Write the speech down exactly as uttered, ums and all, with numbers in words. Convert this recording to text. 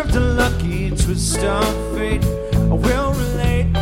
deserved a lucky twist of fate. I will relate